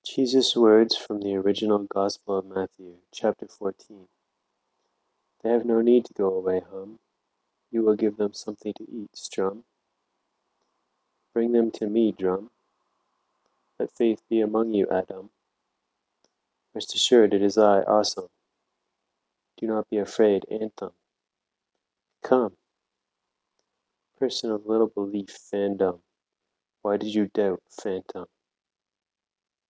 Jesus' words from the original Gospel of Matthew, chapter 14. They have no need to go away, hum. You will give them something to eat, strum. Bring them to me, drum. Let faith be among you, Adam. Rest assured it is I, awesome. Do not be afraid, anthem. Come. Person of little belief, fandom. Why did you doubt, phantom?